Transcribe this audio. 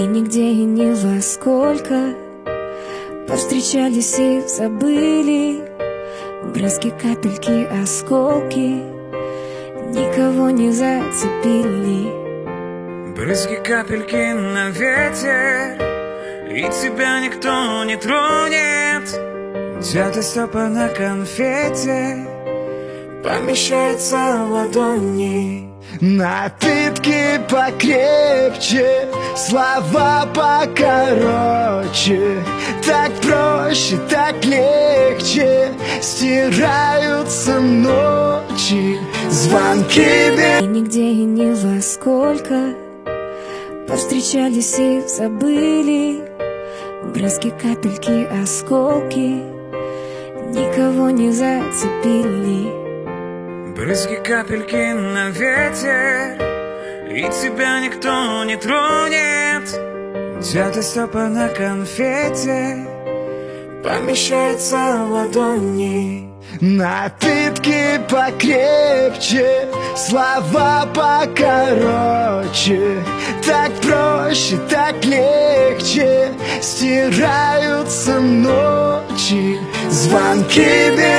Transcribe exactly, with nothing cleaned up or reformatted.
И нигде и ни во сколько повстречались и забыли брызги, капельки, осколки, никого не зацепили. Брызги, капельки на ветер, и тебя никто не тронет. Взятый стопа на конфете помещается в ладони. Напитки покрепче, слова покороче. Так проще, так легче стираются ночи. Звонки без... И нигде и ни во сколько повстречались и забыли брызги, капельки, осколки, никого не зацепили. Брызги, капельки на ветер, и тебя никто не тронет. Взятый стопа на конфете помещается в ладони. Напитки покрепче, слова покороче. Так проще, так легче стираются ночи. Звонки без...